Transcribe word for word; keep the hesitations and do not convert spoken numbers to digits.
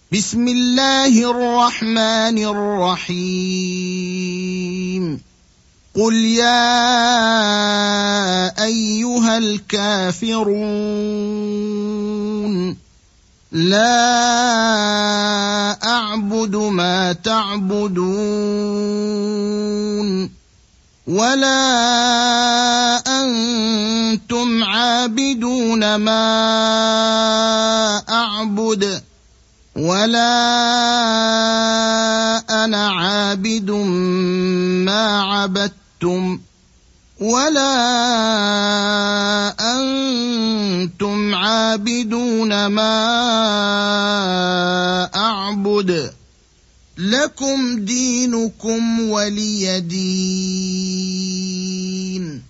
بسم الله الرحمن الرحيم قل يا أيها الكافرون لا أعبد ما تعبدون ولا أنتم عابدون ما أعبد ولا أنا عابد ما عبدتم ولا أنتم عابدون ما أعبد لكم دينكم ولي دين.